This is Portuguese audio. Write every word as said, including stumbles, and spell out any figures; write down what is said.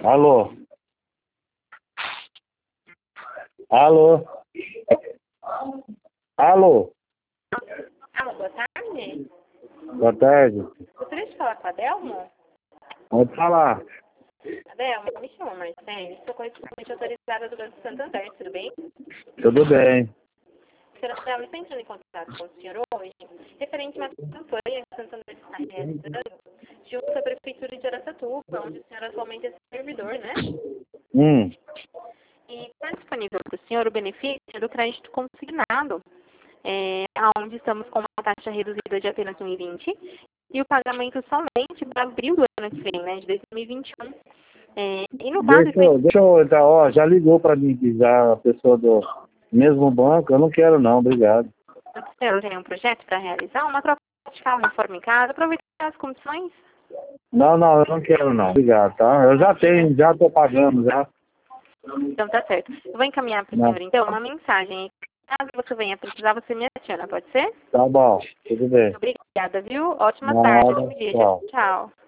Alô? Alô? Alô? Alô, boa tarde. Boa tarde. Gostaria de falar com a Delma? Pode falar. A Delma, me chama Marcelo, sou correspondente autorizada do Banco Santander, tudo bem? Tudo bem. Senhora Delma, estou entrando em contato com o senhor hoje, referente a uma campanha que o Santander está realizando junto à Prefeitura de Araçatuba, onde o senhor atualmente é servidor, né? Hum. E está disponível para o senhor o benefício do crédito consignado, é, onde estamos com uma taxa reduzida de apenas um vírgula vinte e o pagamento somente para abril do ano que vem, né, de dois mil e vinte e um. É, e no caso... Deixa eu, deixa eu entrar, ó, já ligou pra mim aqui já a pessoa do mesmo banco, eu não quero não, obrigado. O senhor tem um projeto para realizar uma troca de carro, reforma em casa, aproveitar as condições? Não, não, eu não quero não, obrigado, tá? Eu já tenho, já tô pagando já. Então tá certo. Eu vou encaminhar para o Não. senhor, então, uma mensagem. Caso você venha precisar, você me adiciona, pode ser? Tá bom, tudo bem. Obrigada, viu? Ótima tarde, Nada, bom dia. tchau. Tchau.